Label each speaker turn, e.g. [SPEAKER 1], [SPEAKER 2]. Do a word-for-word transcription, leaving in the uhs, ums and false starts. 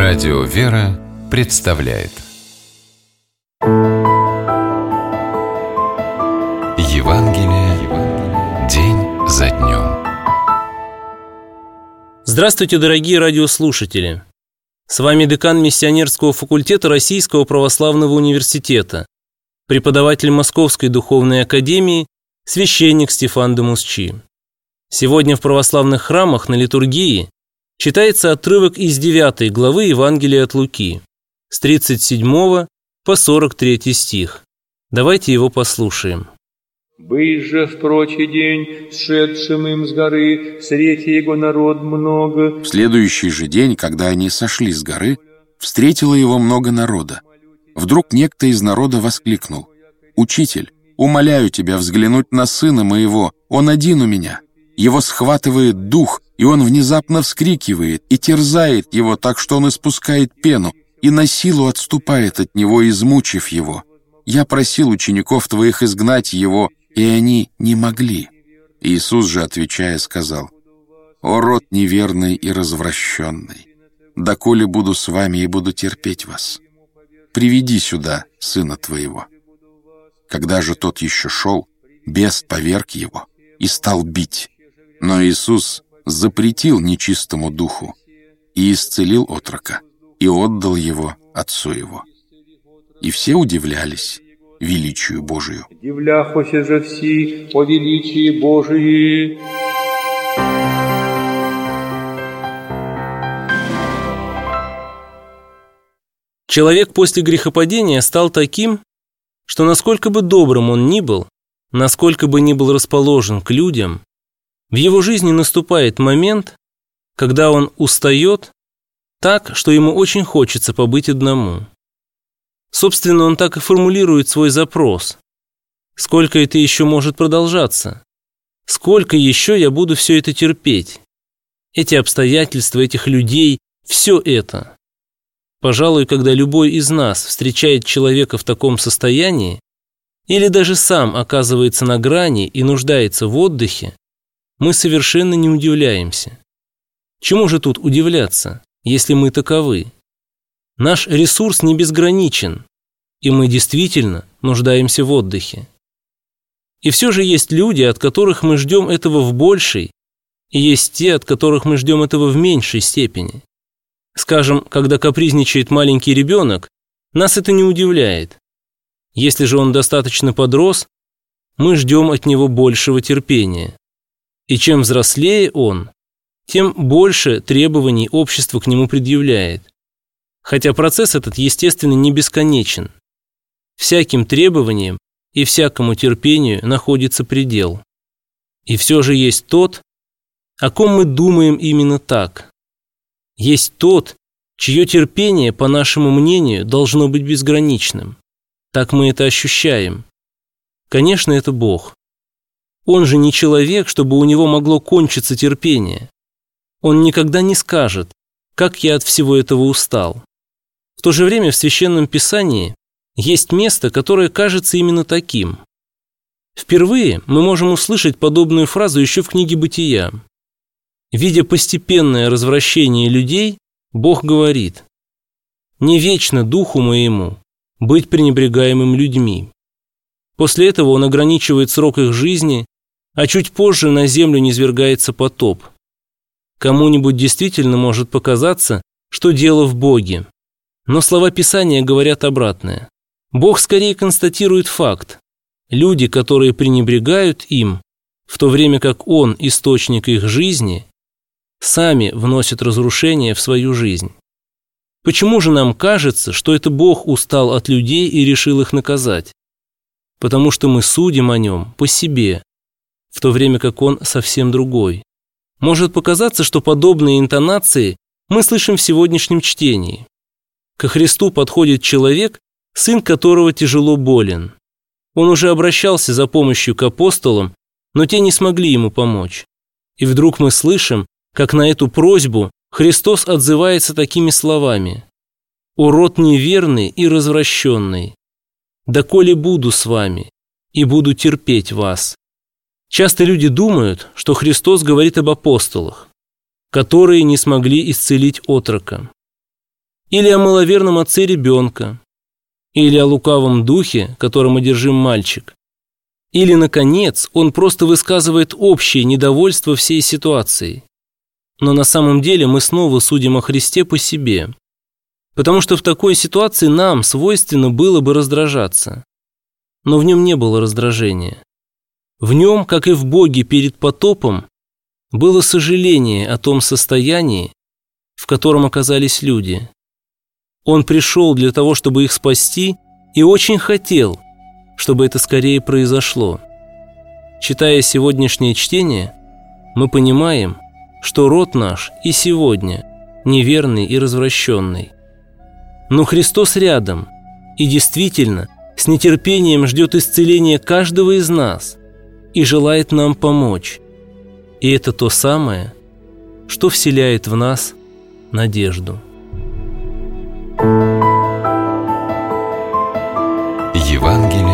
[SPEAKER 1] Радио «Вера» представляет Евангелие день за днем.
[SPEAKER 2] Здравствуйте, дорогие радиослушатели! С вами декан миссионерского факультета Российского православного университета, преподаватель Московской духовной академии, священник Стефан Демусчи. Сегодня в православных храмах на литургии читается отрывок из девятой главы Евангелия от Луки, с тридцать седьмого по сорок третий стих. Давайте его послушаем.
[SPEAKER 3] «Быв же в прочий день, сшедшим им с горы, встретил его народ много».
[SPEAKER 4] В следующий же день, когда они сошли с горы, встретило его много народа. Вдруг некто из народа воскликнул: «Учитель, умоляю тебя взглянуть на сына моего, он один у меня. Его схватывает дух, и он внезапно вскрикивает и терзает его так, что он испускает пену, и на силу отступает от него, измучив его. Я просил учеников твоих изгнать его, и они не могли». Иисус же, отвечая, сказал: «О род неверный и развращенный, доколе буду с вами и буду терпеть вас? Приведи сюда сына твоего». Когда же тот еще шел, бес поверг его и стал бить. Но Иисус запретил нечистому духу и исцелил отрока, и отдал его отцу его. И все удивлялись величию Божию.
[SPEAKER 3] «Дивляхося же все о величии Божии».
[SPEAKER 2] Человек после грехопадения стал таким, что насколько бы добрым он ни был, насколько бы ни был расположен к людям, в его жизни наступает момент, когда он устает так, что ему очень хочется побыть одному. Собственно, он так и формулирует свой запрос: сколько это еще может продолжаться? Сколько еще я буду все это терпеть? Эти обстоятельства, этих людей, все это. Пожалуй, когда любой из нас встречает человека в таком состоянии, или даже сам оказывается на грани и нуждается в отдыхе, мы совершенно не удивляемся. Чему же тут удивляться, если мы таковы? Наш ресурс не безграничен, и мы действительно нуждаемся в отдыхе. И все же есть люди, от которых мы ждем этого в большей, и есть те, от которых мы ждем этого в меньшей степени. Скажем, когда капризничает маленький ребенок, нас это не удивляет. Если же он достаточно подрос, мы ждем от него большего терпения. И чем взрослее он, тем больше требований общество к нему предъявляет. Хотя процесс этот, естественно, не бесконечен. Всяким требованиям и всякому терпению находится предел. И все же есть тот, о ком мы думаем именно так. Есть тот, чье терпение, по нашему мнению, должно быть безграничным. Так мы это ощущаем. Конечно, это Бог. Он же не человек, чтобы у него могло кончиться терпение. Он никогда не скажет: «Как я от всего этого устал». В то же время в Священном Писании есть место, которое кажется именно таким. Впервые мы можем услышать подобную фразу еще в книге «Бытия». Видя постепенное развращение людей, Бог говорит: «Не вечно духу моему быть пренебрегаемым людьми». После этого он ограничивает срок их жизни, а чуть позже на землю низвергается потоп. Кому-нибудь действительно может показаться, что дело в Боге. Но слова Писания говорят обратное. Бог скорее констатирует факт. Люди, которые пренебрегают им, в то время как Он – источник их жизни, сами вносят разрушение в свою жизнь. Почему же нам кажется, что это Бог устал от людей и решил их наказать? Потому что мы судим о нем по себе, в то время как он совсем другой. Может показаться, что подобные интонации мы слышим в сегодняшнем чтении. Ко Христу подходит человек, сын которого тяжело болен. Он уже обращался за помощью к апостолам, но те не смогли ему помочь. И вдруг мы слышим, как на эту просьбу Христос отзывается такими словами: «О род неверный и развращенный, доколе буду с вами и буду терпеть вас». Часто люди думают, что Христос говорит об апостолах, которые не смогли исцелить отрока. или о маловерном отце ребенка, или о лукавом духе, которым одержим мальчик, или, наконец, он просто высказывает общее недовольство всей ситуацией. Но на самом деле мы снова судим о Христе по себе, потому что в такой ситуации нам свойственно было бы раздражаться. Но в нем не было раздражения. В нем, как и в Боге перед потопом, было сожаление о том состоянии, в котором оказались люди. Он пришел для того, чтобы их спасти, и очень хотел, чтобы это скорее произошло. Читая сегодняшнее чтение, мы понимаем, что род наш и сегодня неверный и развращенный. Но Христос рядом и действительно с нетерпением ждет исцеления каждого из нас и желает нам помочь. И это то самое, что вселяет в нас надежду.
[SPEAKER 1] Евангелие